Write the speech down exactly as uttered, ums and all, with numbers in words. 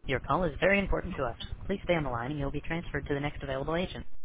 Your call is very important to us. Please stay on the line and you'll be transferred to the next available agent.